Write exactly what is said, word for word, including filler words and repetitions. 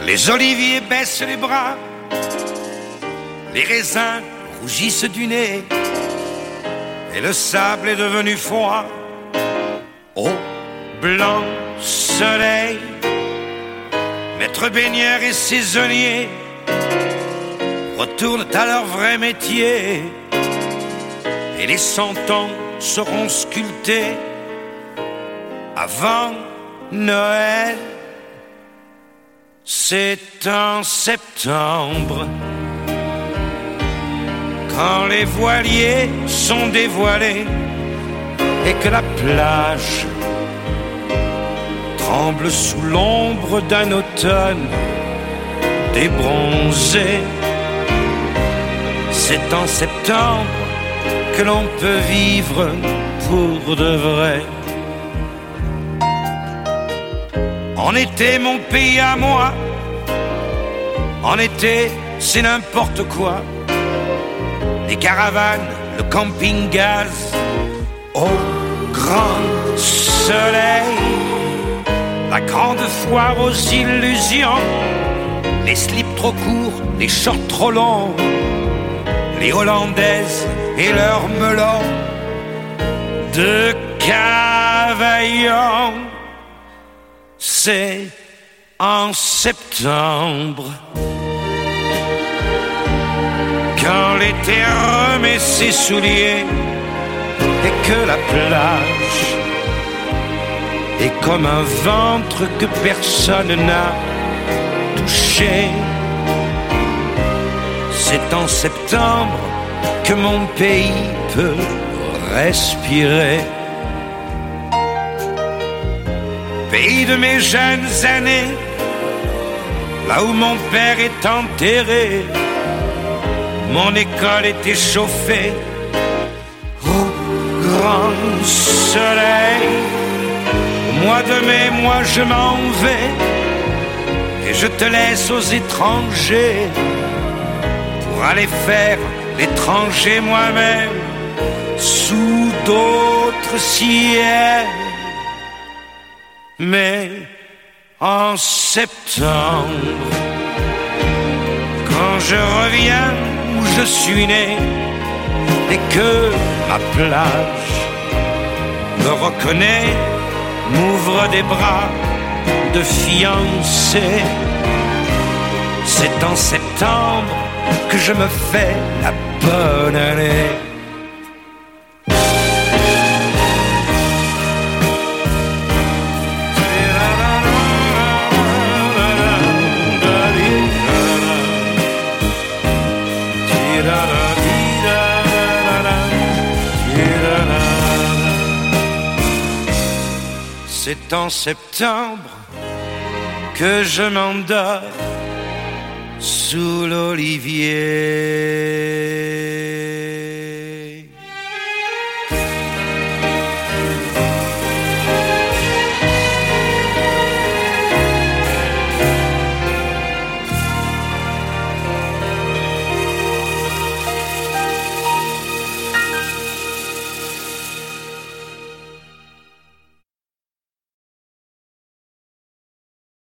Les oliviers baissent les bras, les raisins rougissent du nez, et le sable est devenu froid au blanc soleil. Maître baigneur et saisonnier retournent à leur vrai métier, et les cent ans seront sculptés avant Noël. C'est en septembre, quand les voiliers sont dévoilés et que la plage tremble sous l'ombre d'un automne débronzé. C'est en septembre que l'on peut vivre pour de vrai. En été, mon pays à moi, en été, c'est n'importe quoi. Les caravanes, le camping-gaz, au grand soleil, la grande foire aux illusions, les slips trop courts, les shorts trop longs, les Hollandaises et leurs melons de Cavaillon. C'est en septembre, quand l'été remet ses souliers et que la plage est comme un ventre que personne n'a touché. C'est en septembre que mon pays peut respirer. Pays de mes jeunes années, là où mon père est enterré, mon école était chauffée au grand soleil. Au mois de mai, moi je m'en vais et je te laisse aux étrangers pour aller faire l'étranger moi-même sous d'autres ciels. Mais en septembre, quand je reviens où je suis né et que ma plage me reconnaît, m'ouvre des bras de fiancé, c'est en septembre que je me fais la bonne année. C'est en septembre que je m'endors sous l'olivier.